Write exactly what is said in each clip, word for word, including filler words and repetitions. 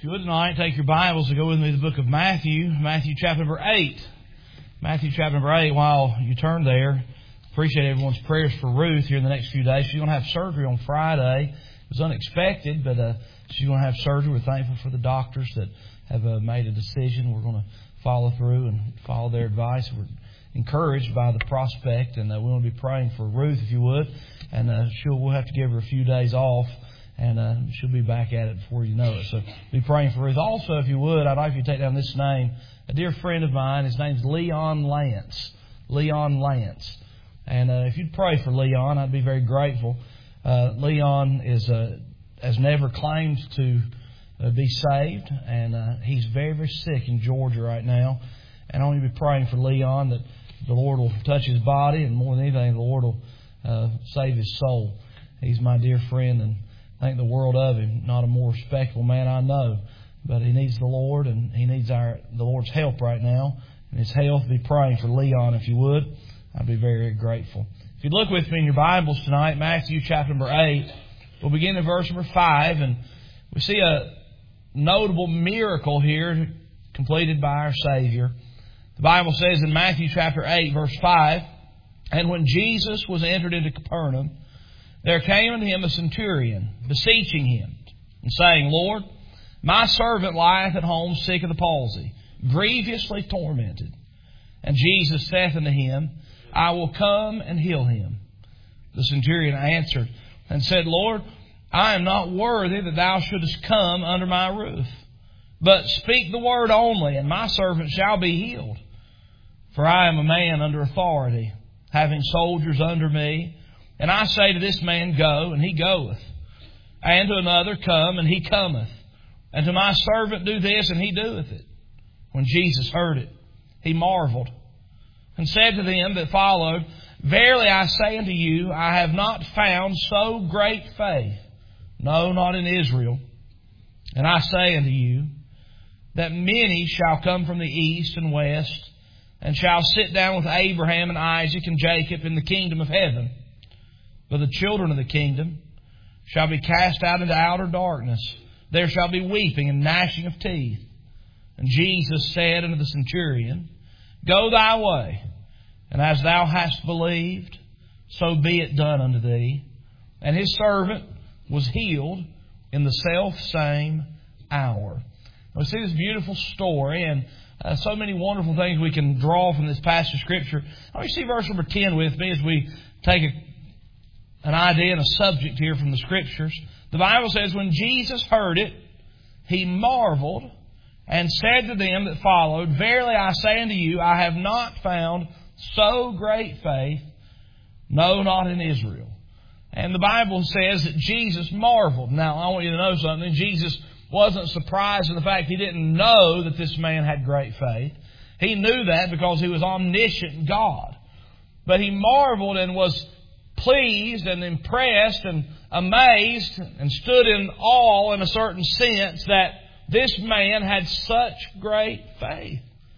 If you would tonight, take your Bibles and go with me to the book of Matthew, Matthew chapter number eight. Matthew chapter number eight, while you turn there, appreciate everyone's prayers for Ruth here in the next few days. She's going to have surgery on Friday. It was unexpected, but uh, she's going to have surgery. We're thankful for the doctors that have uh, made a decision. We're going to follow through and follow their advice. We're encouraged by the prospect, and uh, we want to be praying for Ruth, if you would. And uh, she'll, we'll have to give her a few days off. And uh, she'll be back at it before you know it. So be praying for Ruth. Also, if you would, I'd like you to take down this name. A dear friend of mine, his name's Leon Lance. Leon Lance. And uh, if you'd pray for Leon, I'd be very grateful. Uh, Leon is uh, has never claimed to uh, be saved. And uh, he's very, very sick in Georgia right now. And I want you to be praying for Leon that the Lord will touch his body. And more than anything, the Lord will uh, save his soul. He's my dear friend, and think the world of him. Not a more respectable man I know, but he needs the Lord, and he needs our the Lord's help right now and his health. Be praying for Leon, if you would. I'd be very, very grateful. If you'd look with me in your Bibles tonight, Matthew chapter number eight, we'll begin in verse number five, and we see a notable miracle here completed by our Savior. The Bible says in Matthew chapter eight, verse five, "And when Jesus was entered into Capernaum, there came unto him a centurion, beseeching him, and saying, Lord, my servant lieth at home sick of the palsy, grievously tormented. And Jesus saith unto him, I will come and heal him. The centurion answered and said, Lord, I am not worthy that thou shouldest come under my roof. But speak the word only, and my servant shall be healed. For I am a man under authority, having soldiers under me. And I say to this man, Go, and he goeth. And to another, Come, and he cometh. And to my servant, Do this, and he doeth it. When Jesus heard it, he marveled, and said to them that followed, Verily I say unto you, I have not found so great faith, no, not in Israel. And I say unto you, that many shall come from the east and west, and shall sit down with Abraham and Isaac and Jacob in the kingdom of heaven. But the children of the kingdom shall be cast out into outer darkness. There shall be weeping and gnashing of teeth. And Jesus said unto the centurion, Go thy way, and as thou hast believed, so be it done unto thee. And his servant was healed in the selfsame hour." We see this beautiful story, and uh, so many wonderful things we can draw from this passage of Scripture. I want you to see verse number ten with me as we take a an idea and a subject here from the Scriptures. The Bible says, when Jesus heard it, he marveled and said to them that followed, Verily I say unto you, I have not found so great faith, no, not in Israel. And the Bible says that Jesus marveled. Now, I want you to know something. Jesus wasn't surprised in the fact he didn't know that this man had great faith. He knew that because he was omniscient God. But he marveled and was pleased and impressed and amazed and stood in awe in a certain sense that this man had such great faith.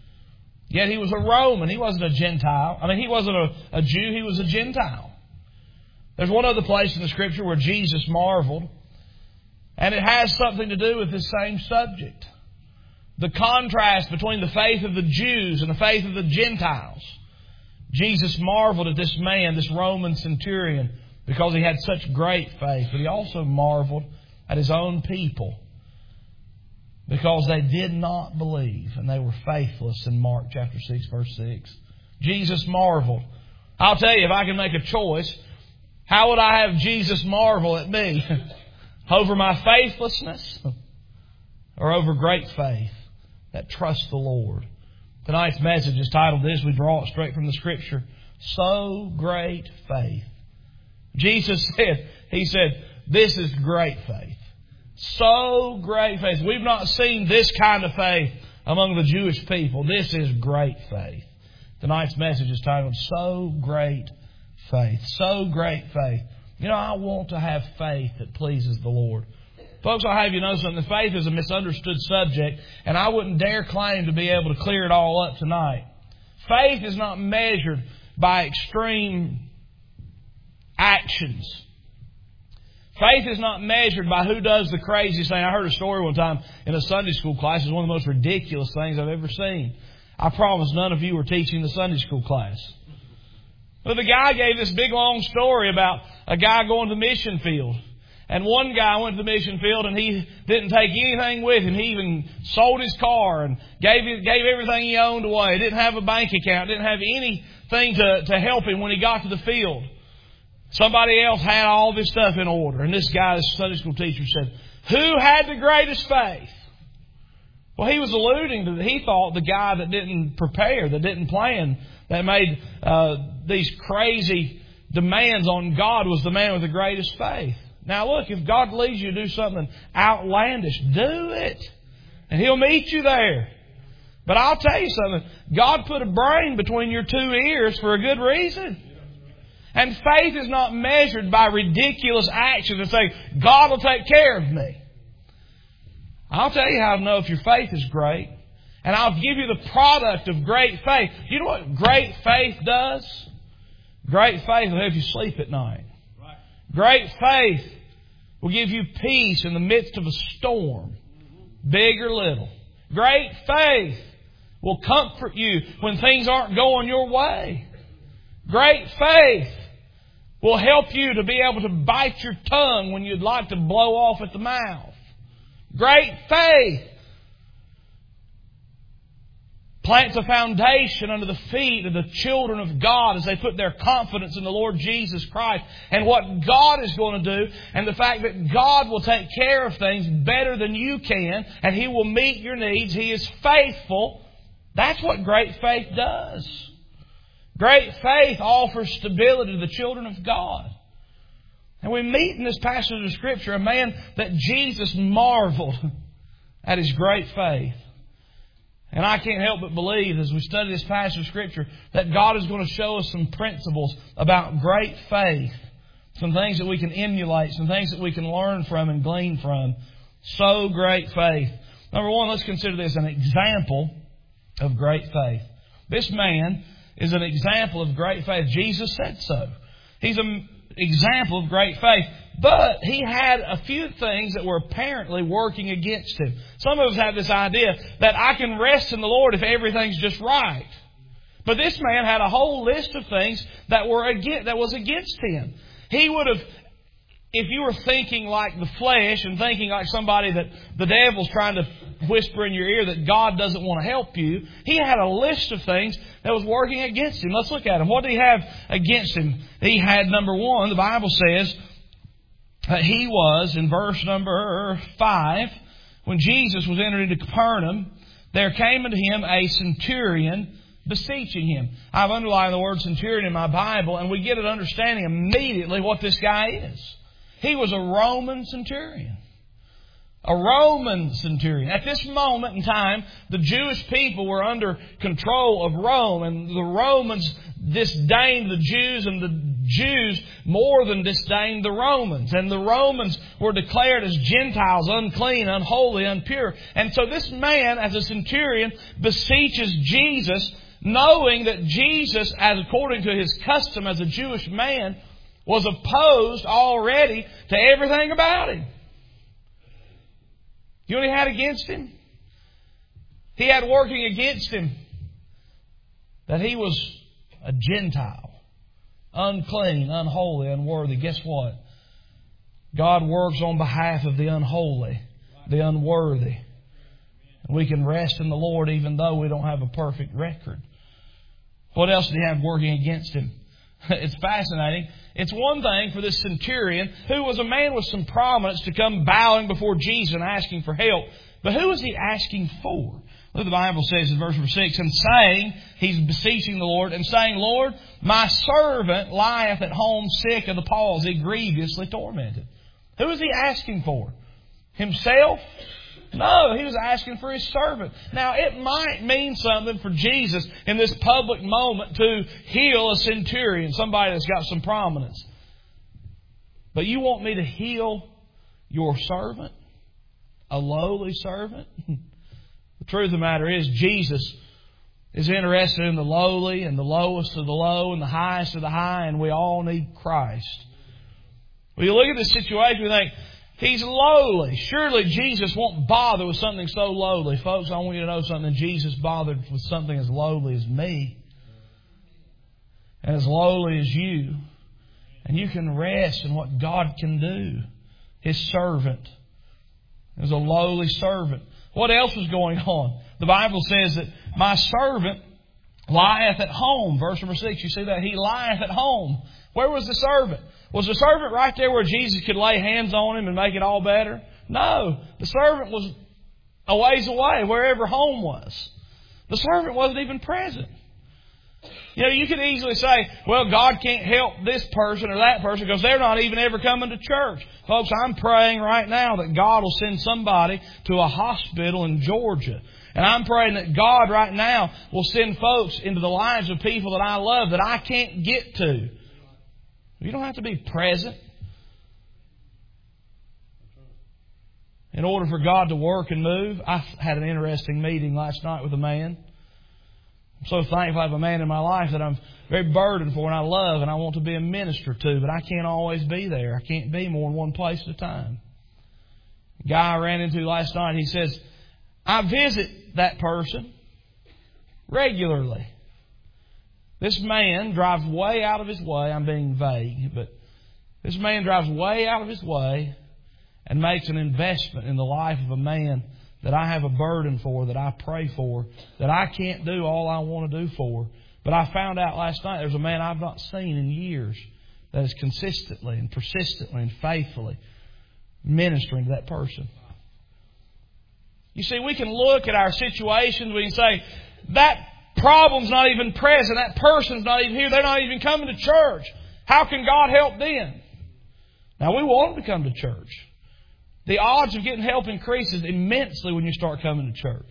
Yet he was a Roman. He wasn't a Gentile. I mean, he wasn't a, a Jew. He was a Gentile. There's one other place in the Scripture where Jesus marveled, and it has something to do with this same subject. The contrast between the faith of the Jews and the faith of the Gentiles. Jesus marveled at this man, this Roman centurion, because he had such great faith. But he also marveled at his own people because they did not believe and they were faithless in Mark chapter six, verse six. Jesus marveled. I'll tell you, if I can make a choice, how would I have Jesus marvel at me? Over my faithlessness or over great faith that trusts the Lord? Tonight's message is titled this. We draw it straight from the Scripture. So great faith. Jesus said, He said, this is great faith. So great faith. We've not seen this kind of faith among the Jewish people. This is great faith. Tonight's message is titled, So Great Faith. So great faith. You know, I want to have faith that pleases the Lord. Folks, I'll have you know something. Faith is a misunderstood subject, and I wouldn't dare claim to be able to clear it all up tonight. Faith is not measured by extreme actions. Faith is not measured by who does the craziest thing. I heard a story one time in a Sunday school class. It was one of the most ridiculous things I've ever seen. I promise none of you were teaching the Sunday school class. But the guy gave this big long story about a guy going to the mission field. And one guy went to the mission field and he didn't take anything with him. He even sold his car and gave gave everything he owned away. Didn't have a bank account. Didn't have anything to, to help him when he got to the field. Somebody else had all this stuff in order. And this guy, this Sunday school teacher, said, who had the greatest faith? Well, he was alluding to, he thought the guy that didn't prepare, that didn't plan, that made uh, these crazy demands on God was the man with the greatest faith. Now look, if God leads you to do something outlandish, do it. And He'll meet you there. But I'll tell you something, God put a brain between your two ears for a good reason. And faith is not measured by ridiculous actions and say, God will take care of me. I'll tell you how to know if your faith is great. And I'll give you the product of great faith. You know what great faith does? Great faith will help you sleep at night. Right. Great faith will give you peace in the midst of a storm, big or little. Great faith will comfort you when things aren't going your way. Great faith will help you to be able to bite your tongue when you'd like to blow off at the mouth. Great faith plants a foundation under the feet of the children of God as they put their confidence in the Lord Jesus Christ and what God is going to do and the fact that God will take care of things better than you can and He will meet your needs. He is faithful. That's what great faith does. Great faith offers stability to the children of God. And we meet in this passage of Scripture a man that Jesus marveled at his great faith. And I can't help but believe as we study this passage of Scripture that God is going to show us some principles about great faith. Some things that we can emulate, some things that we can learn from and glean from. So great faith. Number one, let's consider this an example of great faith. This man is an example of great faith. Jesus said so. He's an example of great faith. But he had a few things that were apparently working against him. Some of us have this idea that I can rest in the Lord if everything's just right. But this man had a whole list of things that were against, that was against him. He would have, if you were thinking like the flesh and thinking like somebody that the devil's trying to whisper in your ear that God doesn't want to help you, he had a list of things that was working against him. Let's look at him. What did he have against him? He had, number one, the Bible says, that he was, in verse number five, when Jesus was entered into Capernaum, there came unto him a centurion beseeching him. I've underlined the word centurion in my Bible, and we get an understanding immediately what this guy is. He was a Roman centurion. A Roman centurion. At this moment in time, the Jewish people were under control of Rome, and the Romans disdained the Jews, and the Jews more than disdained the Romans. And the Romans were declared as Gentiles, unclean, unholy, impure. And so this man, as a centurion, beseeches Jesus, knowing that Jesus, as according to his custom as a Jewish man, was opposed already to everything about him. You know what he had against him? He had working against him that he was a Gentile, unclean, unholy, unworthy. Guess what? God works on behalf of the unholy, the unworthy. And we can rest in the Lord even though we don't have a perfect record. What else did he have working against him? It's fascinating. It's one thing for this centurion, who was a man with some prominence, to come bowing before Jesus and asking for help. But who is he asking for? Look, the Bible says in verse number six, and saying, he's beseeching the Lord, and saying, Lord, my servant lieth at home sick of the palsy, grievously tormented. Who is he asking for? Himself? No, he was asking for his servant. Now, it might mean something for Jesus in this public moment to heal a centurion, somebody that's got some prominence. But you want me to heal your servant? A lowly servant? The truth of the matter is, Jesus is interested in the lowly and the lowest of the low and the highest of the high, and we all need Christ. When you look at this situation, we think, He's lowly. Surely Jesus won't bother with something so lowly. Folks, I want you to know something. Jesus bothered with something as lowly as me. And as lowly as you. And you can rest in what God can do. His servant is a lowly servant. What else was going on? The Bible says that my servant lieth at home. Verse number six, you see that? He lieth at home. Where was the servant? Was the servant right there where Jesus could lay hands on him and make it all better? No. The servant was a ways away, wherever home was. The servant wasn't even present. You know, you could easily say, well, God can't help this person or that person because they're not even ever coming to church. Folks, I'm praying right now that God will send somebody to a hospital in Georgia. And I'm praying that God right now will send folks into the lives of people that I love that I can't get to. You don't have to be present in order for God to work and move. I had an interesting meeting last night with a man. I'm so thankful I have a man in my life that I'm very burdened for and I love and I want to be a minister to, but I can't always be there. I can't be more than one place at a time. The guy I ran into last night, he says, I visit that person regularly. This man drives way out of his way. I'm being vague, but this man drives way out of his way and makes an investment in the life of a man that I have a burden for, that I pray for, that I can't do all I want to do for. But I found out last night there's a man I've not seen in years that is consistently and persistently and faithfully ministering to that person. You see, we can look at our situations, we can say, that problem's not even present, that person's not even here, they're not even coming to church. How can God help them? Now, we want them to come to church. The odds of getting help increases immensely when you start coming to church.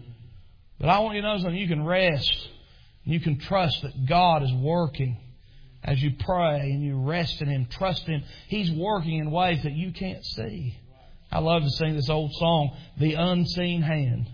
But I want you to know something. You can rest. You can trust that God is working as you pray and you rest in Him, trust Him. He's working in ways that you can't see. I love to sing this old song, The Unseen Hand.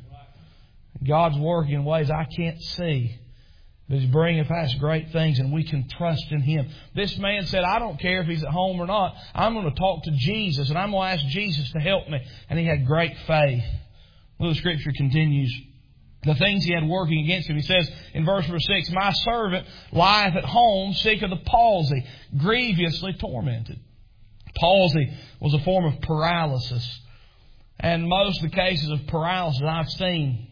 God's working in ways I can't see. But He's bringing past great things and we can trust in Him. This man said, I don't care if he's at home or not. I'm going to talk to Jesus and I'm going to ask Jesus to help me. And he had great faith. Well, the Scripture continues. The things he had working against him. He says in verse number six, my servant lieth at home sick of the palsy, grievously tormented. Palsy was a form of paralysis. And most of the cases of paralysis I've seen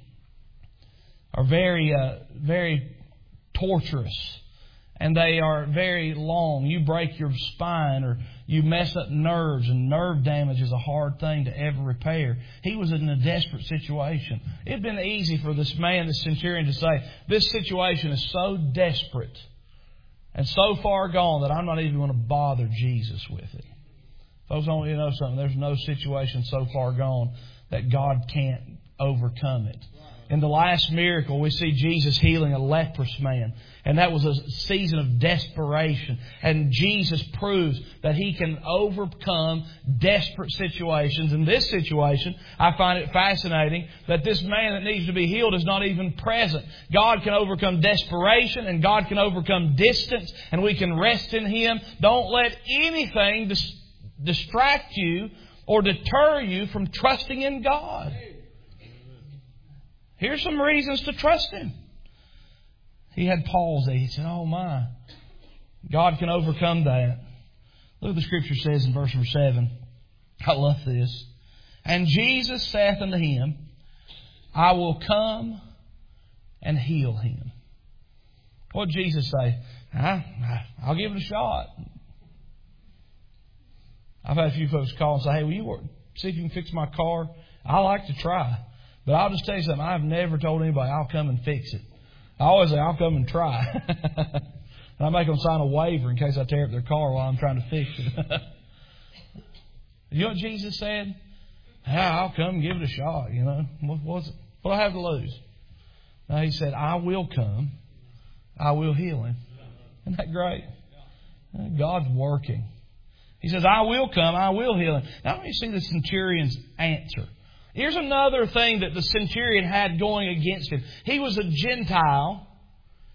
are very, uh, very torturous. And they are very long. You break your spine or you mess up nerves, and nerve damage is a hard thing to ever repair. He was in a desperate situation. It had been easy for this man, this centurion, to say, this situation is so desperate and so far gone that I'm not even going to bother Jesus with it. Folks, I want you to know something. There's no situation so far gone that God can't overcome it. In the last miracle, we see Jesus healing a leprous man. And that was a season of desperation. And Jesus proves that He can overcome desperate situations. In this situation, I find it fascinating that this man that needs to be healed is not even present. God can overcome desperation and God can overcome distance. And we can rest in Him. Don't let anything dis- distract you or deter you from trusting in God. Here's some reasons to trust Him. He had palsy. He said, oh my, God can overcome that. Look what the Scripture says in verse number seven. I love this. And Jesus saith unto him, I will come and heal him. What did Jesus say? I, I'll give it a shot. I've had a few folks call and say, hey, will you work, see if you can fix my car? I like to try. But I'll just tell you something. I've never told anybody I'll come and fix it. I always say I'll come and try. And I make them sign a waiver in case I tear up their car while I'm trying to fix it. You know what Jesus said? Yeah, I'll come and give it a shot. You know, what was it? What do I have to lose? No, He said, I will come. I will heal him. Isn't that great? God's working. He says, I will come. I will heal him. Now let me see the centurion's answer. Here's another thing that the centurion had going against him. He was a Gentile.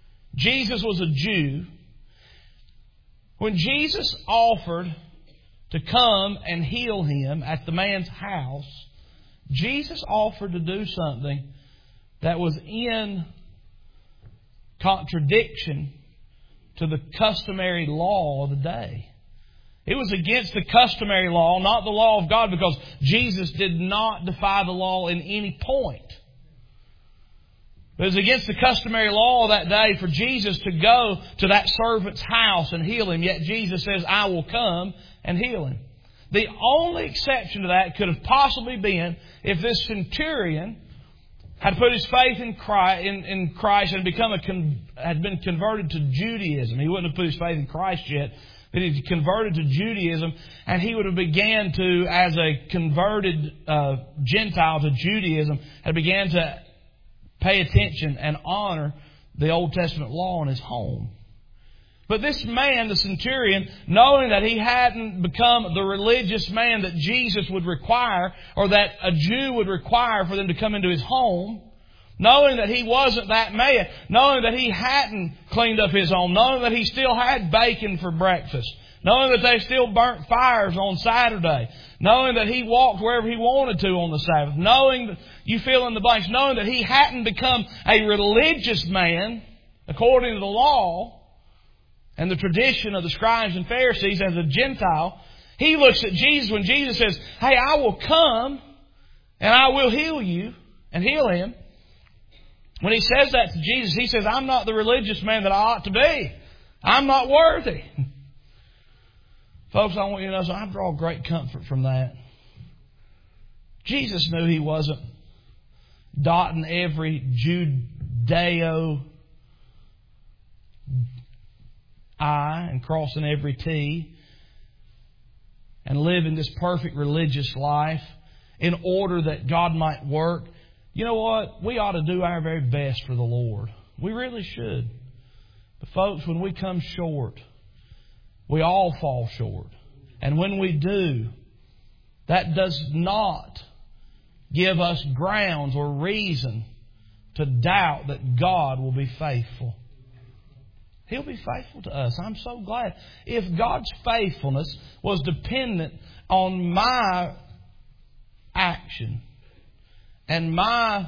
Jesus was a Jew. When Jesus offered to come and heal him at the man's house, Jesus offered to do something that was in contradiction to the customary law of the day. It was against the customary law, not the law of God, because Jesus did not defy the law in any point. It was against the customary law of that day for Jesus to go to that servant's house and heal him. Yet Jesus says, I will come and heal him. The only exception to that could have possibly been if this centurion had put his faith in Christ, in, in Christ and become a con, had been converted to Judaism. He wouldn't have put his faith in Christ yet, but he converted to Judaism, and he would have began to, as a converted uh, Gentile to Judaism, had began to pay attention and honor the Old Testament law in his home. But this man, the centurion, knowing that he hadn't become the religious man that Jesus would require, or that a Jew would require for them to come into his home, knowing that he wasn't that man, knowing that he hadn't cleaned up his home, knowing that he still had bacon for breakfast, knowing that they still burnt fires on Saturday, knowing that he walked wherever he wanted to on the Sabbath, knowing that, you fill in the blanks, knowing that he hadn't become a religious man according to the law and the tradition of the scribes and Pharisees as a Gentile, he looks at Jesus when Jesus says, hey, I will come and I will heal you, and heal him. When he says that to Jesus, he says, I'm not the religious man that I ought to be. I'm not worthy. Folks, I want you to know, so I draw great comfort from that. Jesus knew he wasn't dotting every Judeo I and crossing every T and living this perfect religious life in order that God might work. You know what? We ought to do our very best for the Lord. We really should. But folks, when we come short, we all fall short. And when we do, that does not give us grounds or reason to doubt that God will be faithful. He'll be faithful to us. I'm so glad. If God's faithfulness was dependent on my action and my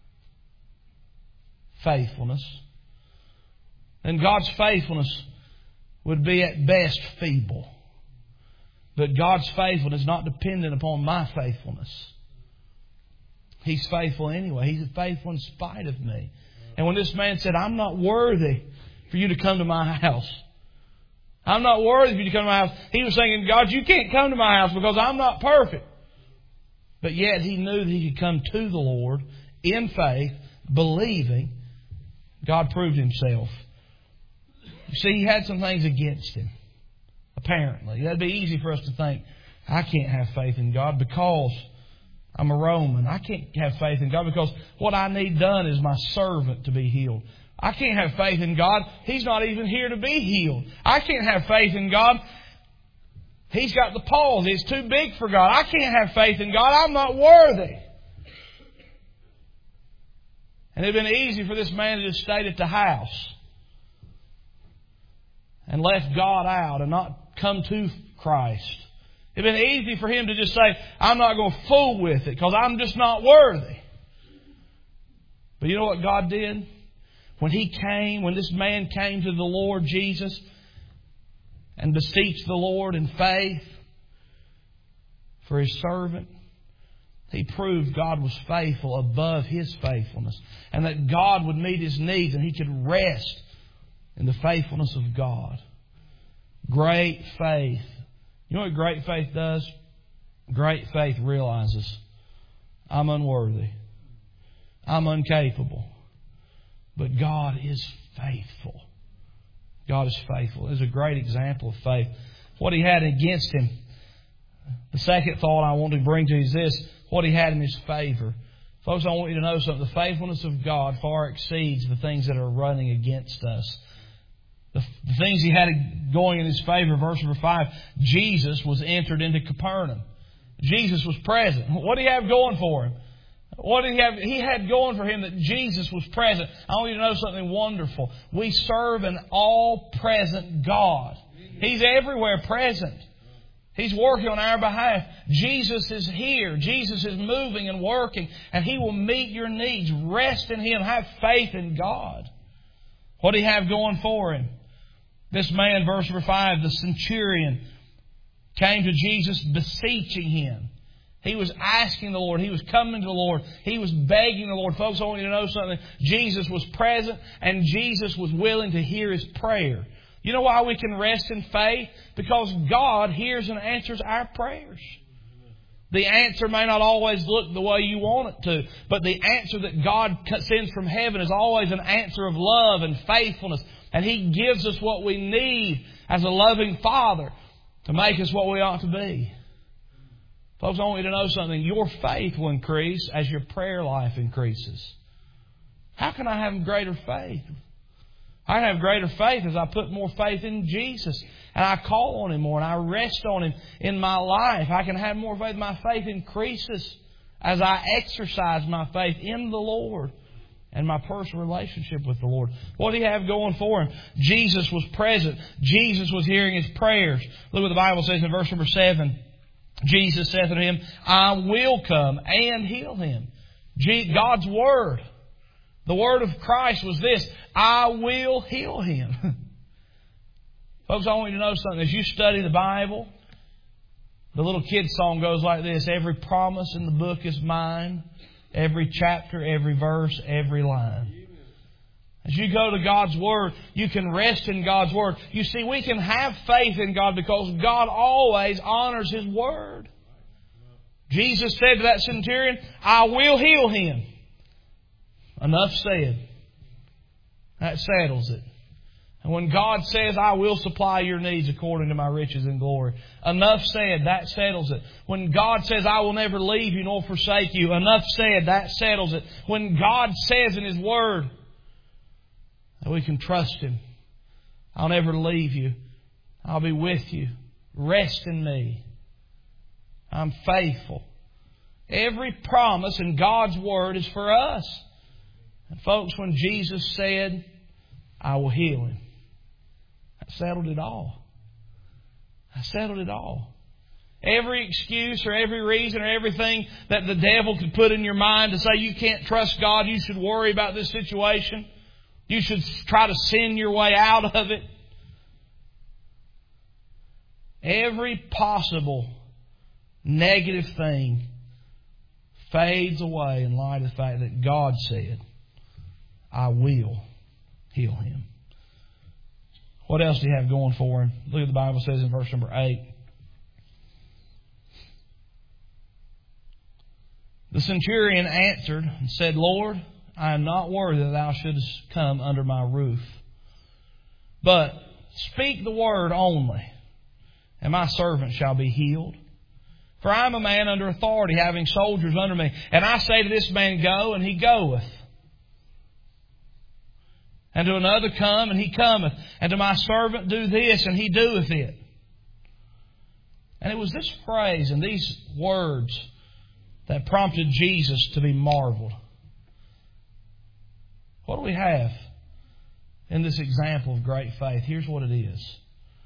faithfulness, then God's faithfulness would be at best feeble. But God's faithfulness is not dependent upon my faithfulness. He's faithful anyway. He's faithful in spite of me. And when this man said, I'm not worthy for you to come to my house. I'm not worthy for you to come to my house. He was saying, God, you can't come to my house because I'm not perfect. But yet he knew that he could come to the Lord in faith, believing. God proved himself. You see, he had some things against him. Apparently. That'd be easy for us to think, I can't have faith in God because I'm a Roman. I can't have faith in God because what I need done is my servant to be healed. I can't have faith in God. He's not even here to be healed. I can't have faith in God. He's got the palsy. It's too big for God. I can't have faith in God. I'm not worthy. And it would have been easy for this man to just stay at the house and left God out and not come to Christ. It would have been easy for him to just say, I'm not going to fool with it because I'm just not worthy. But you know what God did? When he came, when this man came to the Lord Jesus and beseeched the Lord in faith for his servant, he proved God was faithful above his faithfulness, and that God would meet his needs and he could rest in the faithfulness of God. Great faith. You know what great faith does? Great faith realizes, I'm unworthy. I'm incapable. But God is faithful. God is faithful. It's a great example of faith. What he had against him. The second thought I want to bring to you is this. What he had in his favor. Folks, I want you to know something. The faithfulness of God far exceeds the things that are running against us. The, the things he had going in his favor, verse number five, Jesus was entered into Capernaum. Jesus was present. What did he have going for him? What did he have? He had going for him that Jesus was present. I want you to know something wonderful. We serve an all-present God. He's everywhere present. He's working on our behalf. Jesus is here. Jesus is moving and working. And He will meet your needs. Rest in Him. Have faith in God. What do He have going for Him? This man, verse number five, the centurion, came to Jesus beseeching Him. He was asking the Lord. He was coming to the Lord. He was begging the Lord. Folks, I want you to know something. Jesus was present and Jesus was willing to hear his prayer. You know why we can rest in faith? Because God hears and answers our prayers. The answer may not always look the way you want it to, but the answer that God sends from heaven is always an answer of love and faithfulness. And He gives us what we need as a loving Father to make us what we ought to be. Folks, I want you to know something. Your faith will increase as your prayer life increases. How can I have greater faith? I have greater faith as I put more faith in Jesus. And I call on Him more and I rest on Him in my life. I can have more faith. My faith increases as I exercise my faith in the Lord and my personal relationship with the Lord. What do He have going for Him? Jesus was present. Jesus was hearing His prayers. Look what the Bible says in verse number seven. Jesus saith unto him, I will come and heal him. God's Word, the Word of Christ was this, I will heal him. Folks, I want you to know something. As you study the Bible, the little kid's song goes like this. Every promise in the book is mine. Every chapter, every verse, every line. As you go to God's Word, you can rest in God's Word. You see, we can have faith in God because God always honors His Word. Jesus said to that centurion, I will heal him. Enough said. That settles it. And when God says, I will supply your needs according to my riches and glory. Enough said, that settles it. When God says, I will never leave you nor forsake you. Enough said, that settles it. When God says in His Word, that we can trust Him. I'll never leave you. I'll be with you. Rest in me. I'm faithful. Every promise in God's Word is for us. And folks, when Jesus said, I will heal him, that settled it all. I settled it all. Every excuse or every reason or everything that the devil could put in your mind to say you can't trust God, you should worry about this situation, you should try to sin your way out of it. Every possible negative thing fades away in light of the fact that God said, I will heal him. What else do you have going for him? Look at the Bible says in verse number eight. The centurion answered and said, Lord, I am not worthy that thou shouldest come under my roof. But speak the word only, and my servant shall be healed. For I am a man under authority, having soldiers under me. And I say to this man, go, and he goeth. And to another, come, and he cometh. And to my servant, do this, and he doeth it. And it was this phrase and these words that prompted Jesus to be marveled. What do we have in this example of great faith? Here's what it is.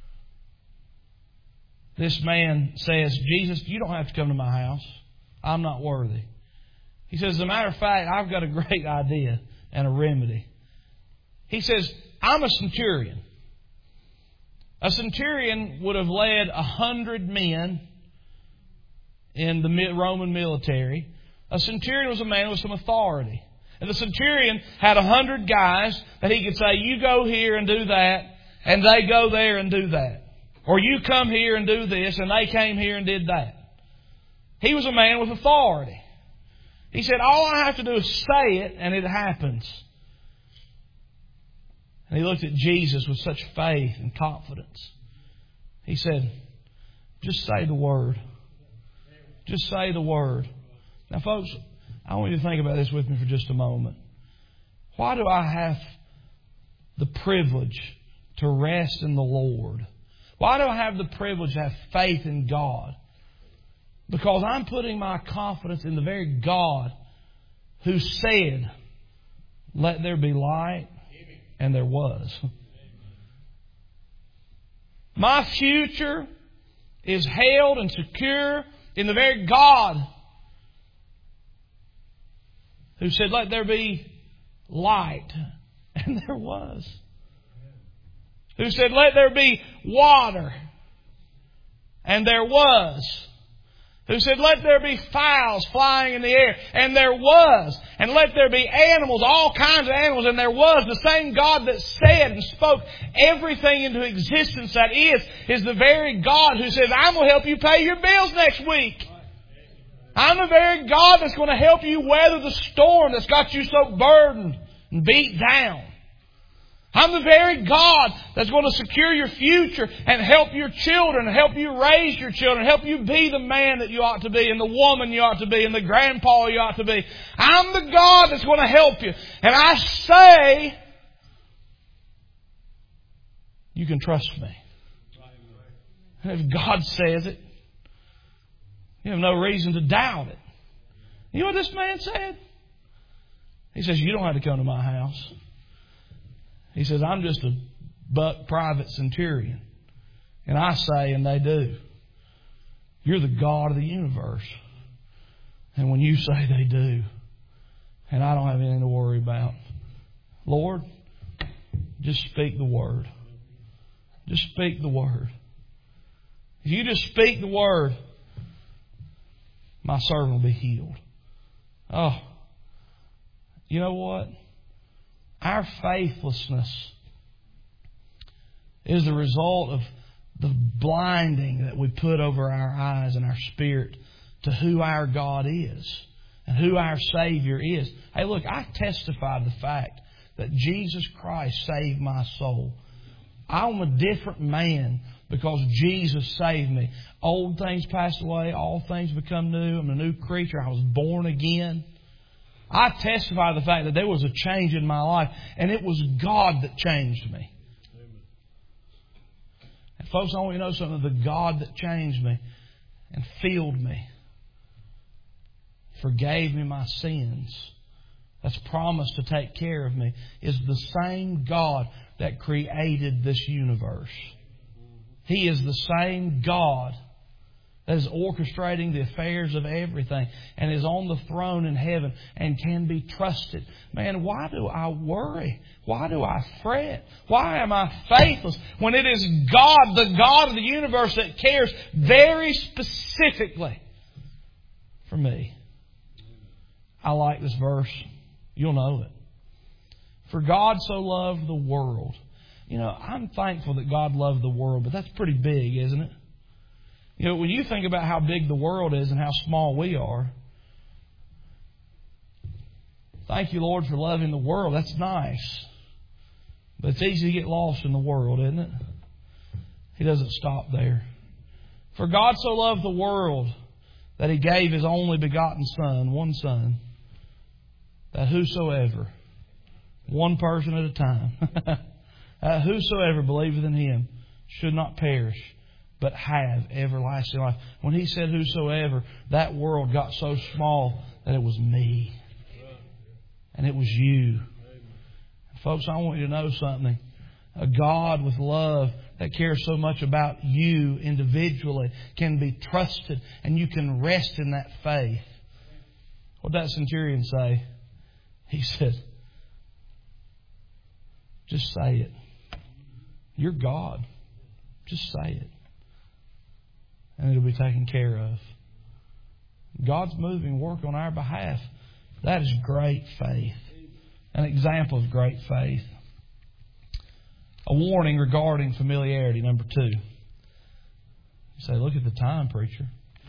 This man says, Jesus, you don't have to come to my house. I'm not worthy. He says, as a matter of fact, I've got a great idea and a remedy. He says, I'm a centurion. A centurion would have led a hundred men in the Roman military. A centurion was a man with some authority. And the centurion had a hundred guys that he could say, you go here and do that, and they go there and do that. Or you come here and do this, and they came here and did that. He was a man with authority. He said, all I have to do is say it, and it happens. And he looked at Jesus with such faith and confidence. He said, just say the word. Just say the word. Now, folks, I want you to think about this with me for just a moment. Why do I have the privilege to rest in the Lord? Why do I have the privilege to have faith in God? Because I'm putting my confidence in the very God who said, let there be light, and there was. My future is held and secure in the very God who said, let there be light. And there was. Who said, let there be water. And there was. Who said, let there be fowls flying in the air. And there was. And let there be animals, all kinds of animals. And there was. The same God that said and spoke everything into existence that is, is the very God who says, I'm going to help you pay your bills next week. I'm the very God that's going to help you weather the storm that's got you so burdened and beat down. I'm the very God that's going to secure your future and help your children, and help you raise your children, help you be the man that you ought to be, and the woman you ought to be, and the grandpa you ought to be. I'm the God that's going to help you. And I say, you can trust me. And if God says it, you have no reason to doubt it. You know what this man said? He says, you don't have to come to my house. He says, I'm just a buck private centurion. And I say, and they do, you're the God of the universe. And when you say they do, and I don't have anything to worry about, Lord, just speak the word. Just speak the word. If you just speak the word, my servant will be healed. Oh, you know what? Our faithlessness is the result of the blinding that we put over our eyes and our spirit to who our God is and who our Savior is. Hey, look, I testify to the fact that Jesus Christ saved my soul. I'm a different man because Jesus saved me. Old things passed away. All things become new. I'm a new creature. I was born again. I testify to the fact that there was a change in my life, and it was God that changed me. Amen. And folks, I want you to know something. The God that changed me and filled me, forgave me my sins, that's promised to take care of me, is the same God that created this universe. He is the same God that is orchestrating the affairs of everything and is on the throne in heaven and can be trusted. Man, why do I worry? Why do I fret? Why am I faithless when it is God, the God of the universe, that cares very specifically for me? I like this verse. You'll know it. For God so loved the world. You know, I'm thankful that God loved the world, but that's pretty big, isn't it? You know, when you think about how big the world is and how small we are, thank you, Lord, for loving the world. That's nice. But it's easy to get lost in the world, isn't it? He doesn't stop there. For God so loved the world that He gave His only begotten Son, one Son, that whosoever, one person at a time, that whosoever believeth in Him should not perish, but have everlasting life. When He said whosoever, that world got so small that it was me. And it was you. Folks, I want you to know something. A God with love that cares so much about you individually can be trusted, and you can rest in that faith. What did that centurion say? He said, just say it. You're God. Just say it. And it'll be taken care of. God's moving work on our behalf. That is great faith. An example of great faith. A warning regarding familiarity, number two. You say, look at the time, preacher.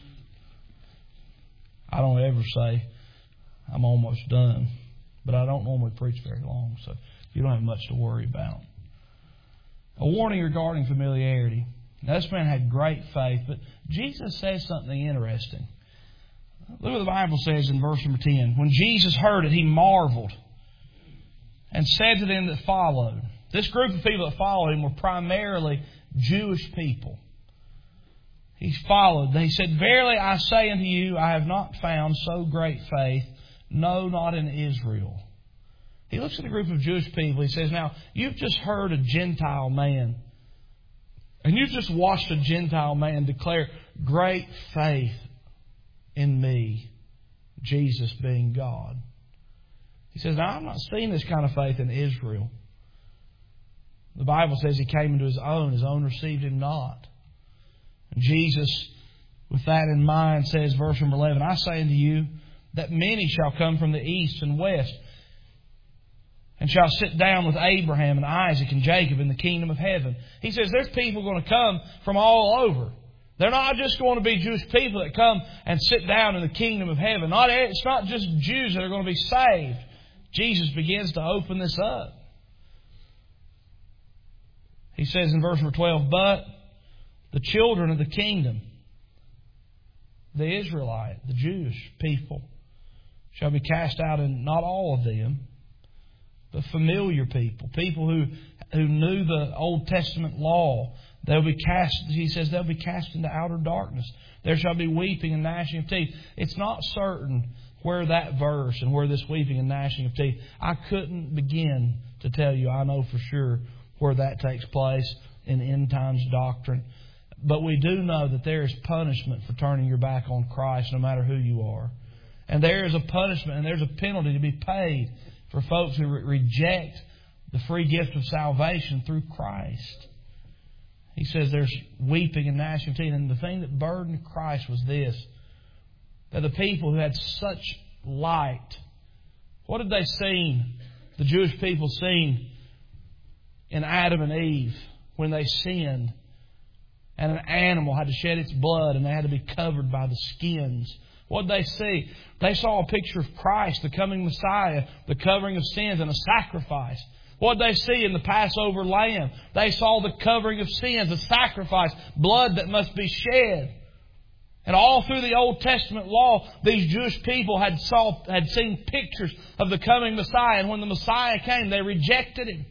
I don't ever say, I'm almost done. But I don't normally preach very long, so you don't have much to worry about. A warning regarding familiarity. Now, this man had great faith, but Jesus says something interesting. Look what the Bible says in verse number ten. When Jesus heard it, He marveled and said to them that followed. This group of people that followed Him were primarily Jewish people. He followed. He said, verily I say unto you, I have not found so great faith, no, not in Israel. He looks at a group of Jewish people. He says, now, you've just heard a Gentile man And you just watched a Gentile man declare great faith in me, Jesus being God. He says, now I'm not seeing this kind of faith in Israel. The Bible says He came into His own. His own received Him not. And Jesus, with that in mind, says, verse number eleven, I say unto you that many shall come from the east and west and shall sit down with Abraham and Isaac and Jacob in the kingdom of heaven. He says there's people going to come from all over. They're not just going to be Jewish people that come and sit down in the kingdom of heaven. Not, it's not just Jews that are going to be saved. Jesus begins to open this up. He says in verse number twelve, but the children of the kingdom, the Israelite, the Jewish people, shall be cast out, and not all of them, but familiar people, people who, who knew the Old Testament law. They'll be cast, he says, they'll be cast into outer darkness. There shall be weeping and gnashing of teeth. It's not certain where that verse and where this weeping and gnashing of teeth, I couldn't begin to tell you, I know for sure, where that takes place in end times doctrine. But we do know that there is punishment for turning your back on Christ, no matter who you are. And there is a punishment and there's a penalty to be paid for folks who re- reject the free gift of salvation through Christ. He says there's weeping and gnashing of teeth. And the thing that burdened Christ was this, that the people who had such light, what did they see? The Jewish people seen in Adam and Eve when they sinned, and an animal had to shed its blood and they had to be covered by the skins. What did they see? They saw a picture of Christ, the coming Messiah, the covering of sins, and a sacrifice. What did they see in the Passover lamb? They saw the covering of sins, a sacrifice, blood that must be shed. And all through the Old Testament law, these Jewish people had saw had seen pictures of the coming Messiah. And when the Messiah came, they rejected Him.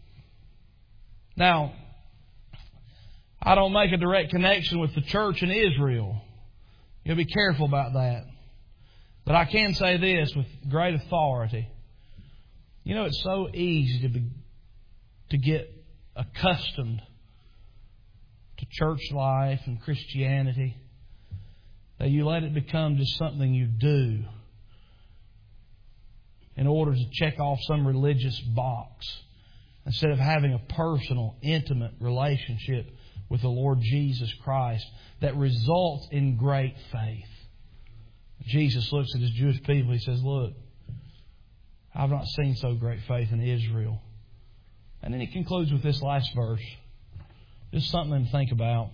Now, I don't make a direct connection with the church in Israel. You'll be careful about that. But I can say this with great authority. You know, it's so easy to be, to get accustomed to church life and Christianity that you let it become just something you do in order to check off some religious box, instead of having a personal, intimate relationship with the Lord Jesus Christ that results in great faith. Jesus looks at His Jewish people. He says, look, I've not seen so great faith in Israel. And then He concludes with this last verse. Just something to think about.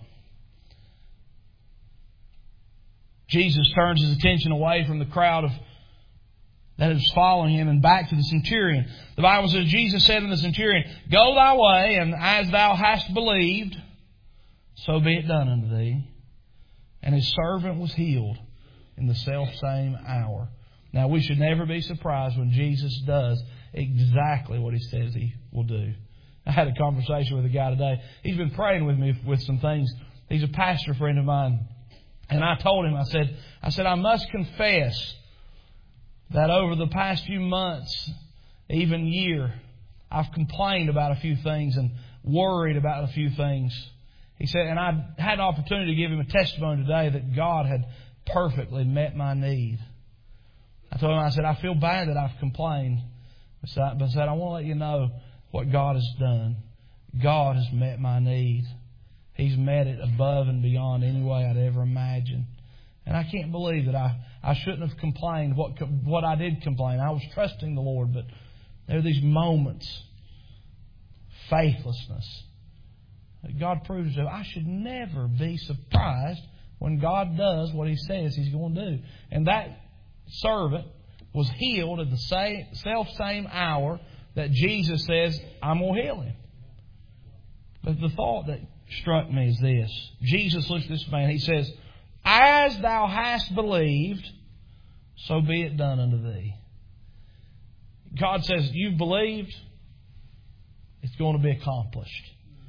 Jesus turns His attention away from the crowd of that is following Him and back to the centurion. The Bible says, Jesus said unto the centurion, go thy way, and as thou hast believed, so be it done unto thee. And his servant was healed in the selfsame hour. Now, we should never be surprised when Jesus does exactly what He says He will do. I had a conversation with a guy today. He's been praying with me with some things. He's a pastor friend of mine. And I told him, I said, I said, I must confess that over the past few months, even year, I've complained about a few things and worried about a few things. He said, and I had an opportunity to give him a testimony today that God had perfectly met my need. I told him, I said, I feel bad that I've complained. But I said, I want to let you know what God has done. God has met my need. He's met it above and beyond any way I'd ever imagined. And I can't believe that I, I shouldn't have complained what what I did complain. I was trusting the Lord, but there are these moments, faithlessness, that God proves to. I should never be surprised when God does what He says He's going to do. And that servant was healed at the same, self-same hour that Jesus says, I'm going to heal him. But the thought that struck me is this. Jesus looks at this man. He says, as thou hast believed, so be it done unto thee. God says, you've believed, it's going to be accomplished.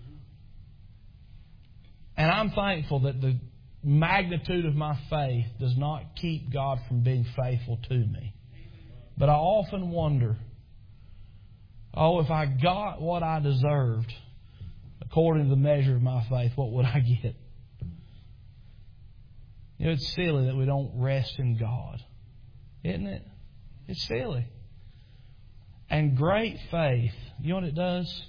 And I'm thankful that the magnitude of my faith does not keep God from being faithful to me. But I often wonder, oh, if I got what I deserved according to the measure of my faith, what would I get? You know, it's silly that we don't rest in God. Isn't it? It's silly. And great faith, you know what it does?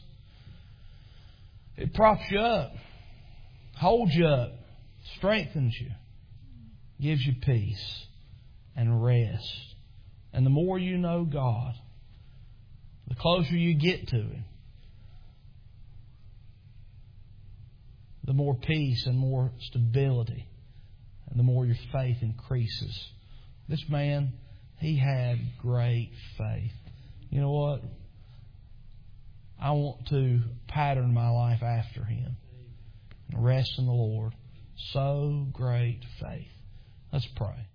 It props you up, holds you up, strengthens you, gives you peace and rest. And the more you know God, the closer you get to Him, the more peace and more stability, and the more your faith increases. This man, he had great faith. You know what? I want to pattern my life after him. Rest in the Lord. So great faith. Let's pray.